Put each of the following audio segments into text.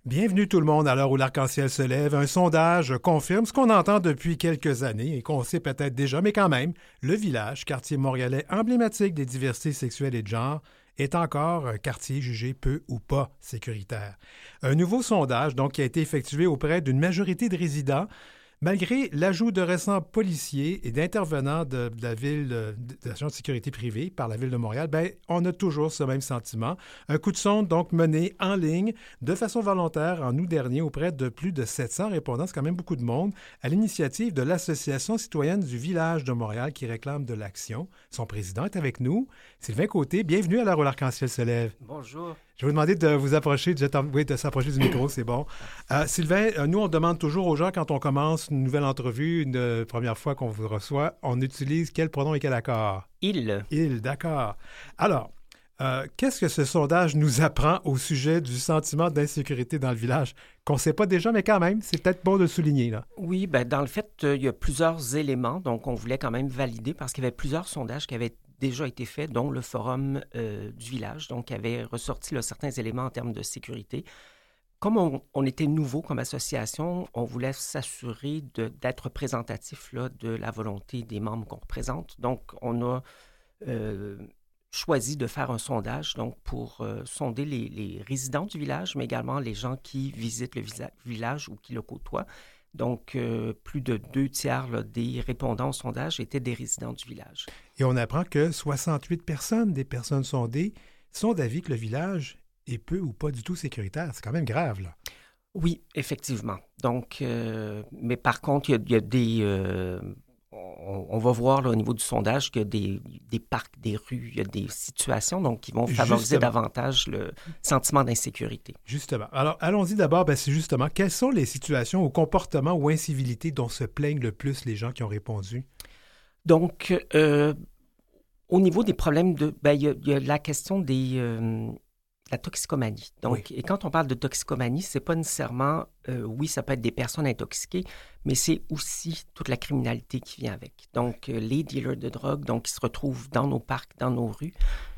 Bienvenue tout le monde à l'heure où l'arc-en-ciel se lève. Un sondage confirme ce qu'on entend depuis quelques années et qu'on sait peut-être déjà, mais quand même, le village, quartier montréalais emblématique des diversités sexuelles et de genre, est encore un quartier jugé peu ou pas sécuritaire. Un nouveau sondage donc qui a été effectué auprès d'une majorité de résidents. Malgré l'ajout de récents policiers et d'intervenants de la ville, de l'agence de sécurité privée par la Ville de Montréal, on a toujours ce même sentiment. Un coup de sonde donc mené en ligne de façon volontaire en août dernier auprès de plus de 700 répondants, c'est quand même beaucoup de monde, à l'initiative de l'Association citoyenne du village de Montréal qui réclame de l'action. Son président est avec nous, Sylvain Côté. Bienvenue à l'heure où l'arc-en-ciel se lève. Bonjour. Je vais vous demander de vous approcher, de s'approcher du micro, c'est bon. Sylvain, nous, on demande toujours aux gens, quand on commence une nouvelle entrevue, une première fois qu'on vous reçoit, on utilise quel pronom et quel accord? Il, d'accord. Alors, qu'est-ce que ce sondage nous apprend au sujet du sentiment d'insécurité dans le village? Qu'on ne sait pas déjà, mais quand même, c'est peut-être bon de le souligner, là. Oui, dans le fait, il y a plusieurs éléments, donc on voulait quand même valider parce qu'il y avait plusieurs sondages qui avaient déjà été faits, dont le forum du village, donc qui avait ressorti là, certains éléments en termes de sécurité. Comme on était nouveau comme association, on voulait s'assurer d'être représentatif là, de la volonté des membres qu'on représente. Donc, on a choisi de faire un sondage donc, pour sonder les résidents du village, mais également les gens qui visitent le village ou qui le côtoient. Donc, plus de 2/3 là, des répondants au sondage étaient des résidents du village. Et on apprend que 68 des personnes sondées, sont d'avis que le village est peu ou pas du tout sécuritaire. C'est quand même grave, là. Oui, effectivement. Donc, mais par contre, il y a des... on va voir là, au niveau du sondage qu'il y a des parcs, des rues, il y a des situations donc, qui vont favoriser davantage le sentiment d'insécurité. Justement. Alors, allons-y d'abord, c'est justement, quelles sont les situations ou comportements ou incivilités dont se plaignent le plus les gens qui ont répondu? Donc, au niveau des problèmes, il y a la question la toxicomanie. Donc, oui. Et quand on parle de toxicomanie, c'est pas nécessairement, oui, ça peut être des personnes intoxiquées, mais c'est aussi toute la criminalité qui vient avec. Donc, les dealers de drogue, donc, qui se retrouvent dans nos parcs, dans nos rues,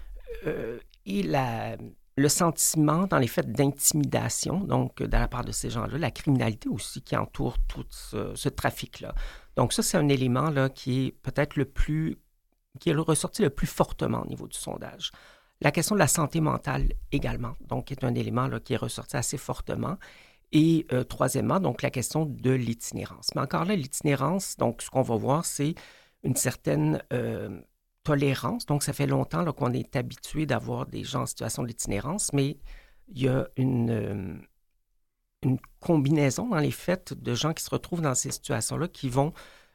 et le sentiment, dans les faits d'intimidation, donc, de la part de ces gens-là, la criminalité aussi qui entoure tout ce trafic-là. Donc, ça, c'est un élément là, qui est peut-être qui est ressorti le plus fortement au niveau du sondage. La question de la santé mentale également, donc, est un élément là, qui est ressorti assez fortement. Et troisièmement, donc, la question de l'itinérance. Mais encore là, l'itinérance, donc, ce qu'on va voir, c'est une certaine tolérance. Donc, ça fait longtemps là, qu'on est habitué d'avoir des gens en situation d'itinérance, mais il y a une combinaison dans les faits de gens qui se retrouvent dans ces situations-là qui vont,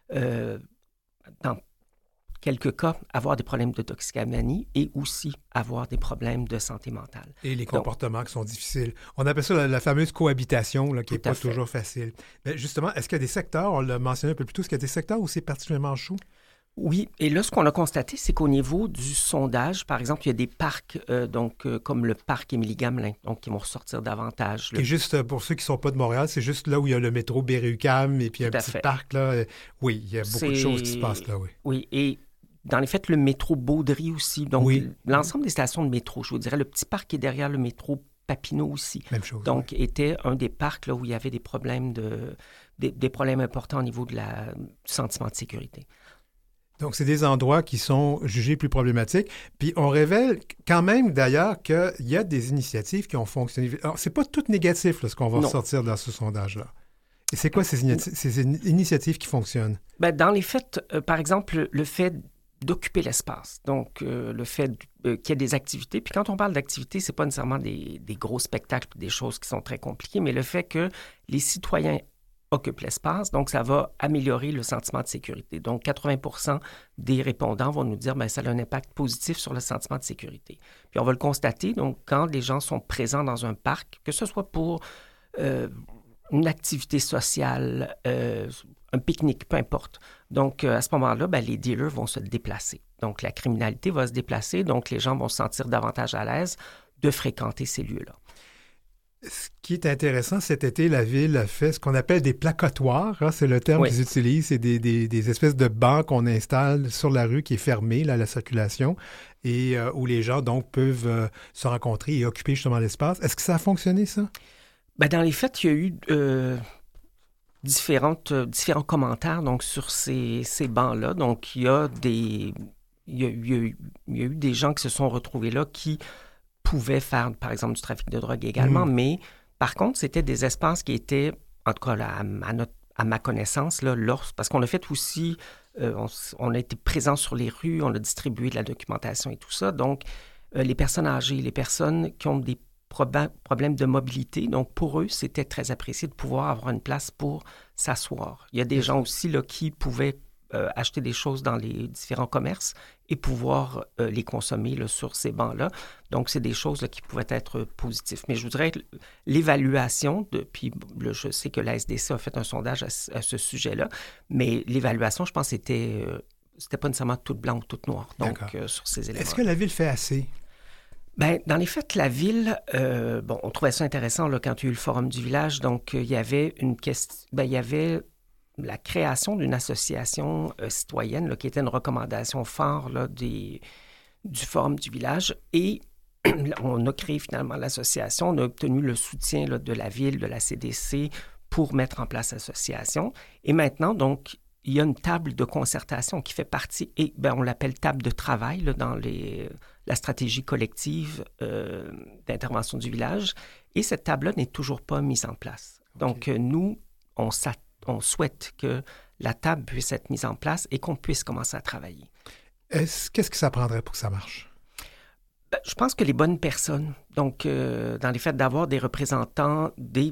dans quelques cas, avoir des problèmes de toxicomanie et aussi avoir des problèmes de santé mentale. Et les comportements qui sont difficiles. On appelle ça la fameuse cohabitation, là, qui n'est pas toujours facile. Mais justement, est-ce qu'il y a des secteurs, on l'a mentionné un peu plus tôt, est-ce qu'il y a des secteurs où c'est particulièrement chaud? Oui, et là, ce qu'on a constaté, c'est qu'au niveau du sondage, par exemple, il y a des parcs, comme le parc Émilie-Gamelin, donc qui vont ressortir davantage. Et juste pour ceux qui ne sont pas de Montréal, c'est juste là où il y a le métro Berry-UQAM et puis un petit parc, là. Oui, il y a beaucoup de choses qui se passent là, oui. Oui, et dans les faits, le métro Baudry aussi. Donc, l'ensemble des stations de métro, je vous dirais, le petit parc qui est derrière le métro Papineau aussi. Même chose. Donc, était un des parcs là, où il y avait des problèmes des problèmes importants au niveau du sentiment de sécurité. Donc, c'est des endroits qui sont jugés plus problématiques. Puis, on révèle quand même, d'ailleurs, qu'il y a des initiatives qui ont fonctionné. Alors, c'est pas tout négatif, là, ce qu'on va ressortir dans ce sondage-là. Et c'est quoi ces initiatives qui fonctionnent? Dans les faits, par exemple, le fait d'occuper l'espace. Donc, le fait qu'il y ait des activités. Puis quand on parle d'activités, c'est pas nécessairement des gros spectacles, des choses qui sont très compliquées, mais le fait que les citoyens occupent l'espace, donc ça va améliorer le sentiment de sécurité. Donc, 80% des répondants vont nous dire que ça a un impact positif sur le sentiment de sécurité. Puis on va le constater, donc, quand les gens sont présents dans un parc, que ce soit pour une activité sociale, un pique-nique, peu importe. Donc, à ce moment-là, les dealers vont se déplacer. Donc, la criminalité va se déplacer. Donc, les gens vont se sentir davantage à l'aise de fréquenter ces lieux-là. Ce qui est intéressant, cet été, la Ville a fait ce qu'on appelle des placotoires. Hein, c'est le terme qu'ils utilisent. C'est des espèces de bancs qu'on installe sur la rue qui est fermée là, à la circulation et où les gens donc peuvent se rencontrer et occuper justement l'espace. Est-ce que ça a fonctionné, ça? Ben, dans les faits, il y a eu différents commentaires donc, sur ces bancs-là. Donc, il y a eu des gens qui se sont retrouvés là qui pouvaient faire, par exemple, du trafic de drogue également, mais par contre, c'était des espaces qui étaient, en tout cas là, à ma connaissance, là, parce qu'on a fait aussi, on a été présents sur les rues, on a distribué de la documentation et tout ça. Donc, les personnes âgées, les personnes qui ont des problèmes de mobilité, donc pour eux, c'était très apprécié de pouvoir avoir une place pour s'asseoir. Il y a des gens aussi là, qui pouvaient acheter des choses dans les différents commerces et pouvoir les consommer là, sur ces bancs-là. Donc, c'est des choses là, qui pouvaient être positives. Mais je voudrais que l'évaluation, puis là, je sais que la SDC a fait un sondage à ce sujet-là, mais l'évaluation, je pense, c'était pas nécessairement toute blanc ou toute noire, donc sur ces éléments. Est-ce que la Ville fait assez? Bien, dans les faits, la Ville, on trouvait ça intéressant là, quand il y a eu le Forum du village. Donc, il y avait une question, il y avait la création d'une association citoyenne là, qui était une recommandation phare là, du Forum du village. Et on a créé finalement l'association. On a obtenu le soutien là, de la Ville, de la CDC pour mettre en place l'association. Et maintenant, donc, il y a une table de concertation qui fait partie, et on l'appelle table de travail là, dans la stratégie collective d'intervention du village. Et cette table-là n'est toujours pas mise en place. Okay. Donc, nous, on souhaite que la table puisse être mise en place et qu'on puisse commencer à travailler. Qu'est-ce que ça prendrait pour que ça marche? Je pense que les bonnes personnes, donc dans les faits d'avoir des représentants,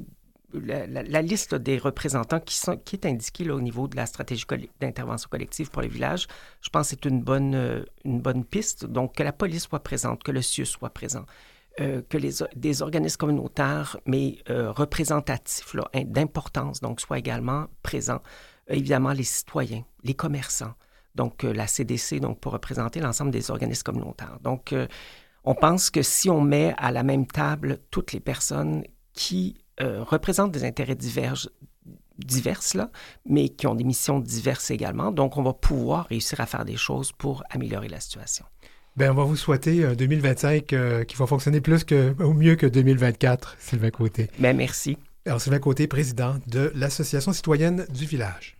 la liste des représentants qui est indiquée là, au niveau de la stratégie d'intervention collective pour les villages, je pense que c'est une bonne piste. Donc, que la police soit présente, que le CIUS soit présent, que des organismes communautaires, mais représentatifs là, d'importance, donc soient également présents. Évidemment, les citoyens, les commerçants, donc la CDC donc, pour représenter l'ensemble des organismes communautaires. Donc, on pense que si on met à la même table toutes les personnes qui représentent des intérêts diverses, là, mais qui ont des missions diverses également. Donc, on va pouvoir réussir à faire des choses pour améliorer la situation. Bien, on va vous souhaiter un 2025 qui va fonctionner au mieux que 2024, Sylvain Côté. Bien, merci. Alors, Sylvain Côté, président de l'Association citoyenne du village.